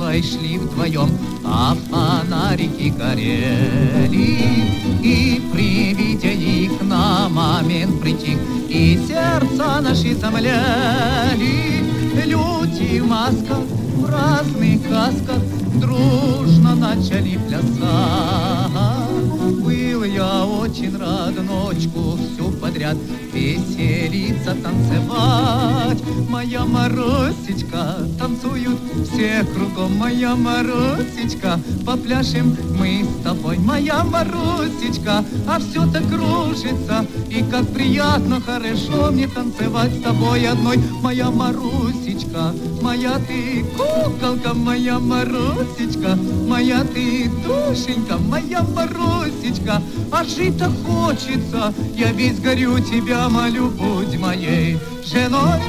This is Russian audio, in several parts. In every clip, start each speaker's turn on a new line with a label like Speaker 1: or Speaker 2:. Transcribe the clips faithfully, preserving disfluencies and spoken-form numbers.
Speaker 1: Марой шли вдвоем, а фонарики горели. И при виде их на момент притих, и сердца наши замляли. Люди в масках, в разных касках дружно начали плясать. Был я очень рад ночку всю подряд веселиться, танцевать. Моя Марусечка, танцуют все кругом. Моя Марусечка, попляшем мы с тобой. Моя Марусечка, а все так кружится. И как приятно, хорошо мне танцевать с тобой одной. Моя Марусечка, моя ты куколка. Моя Марусечка, моя ты душенька. Моя Марусечка, а жить-то хочется. Я весь горю, тебя молю, будь моей женой.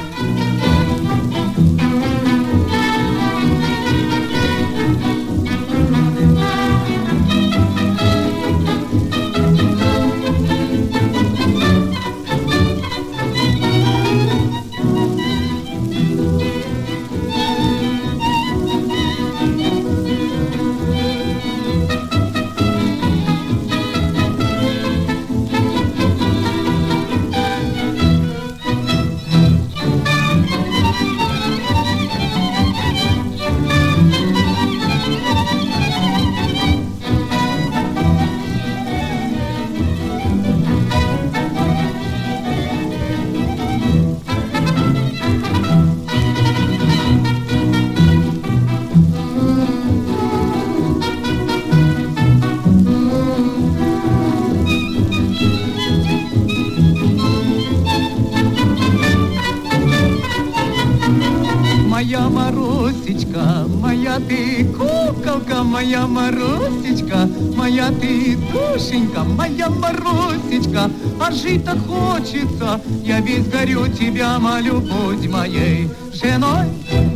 Speaker 1: Моя Марусечка, моя ты куколка. Моя Марусечка, моя ты душенька. Моя Марусечка, а жить-то хочется. Я весь горю, тебя молю, будь моей женой.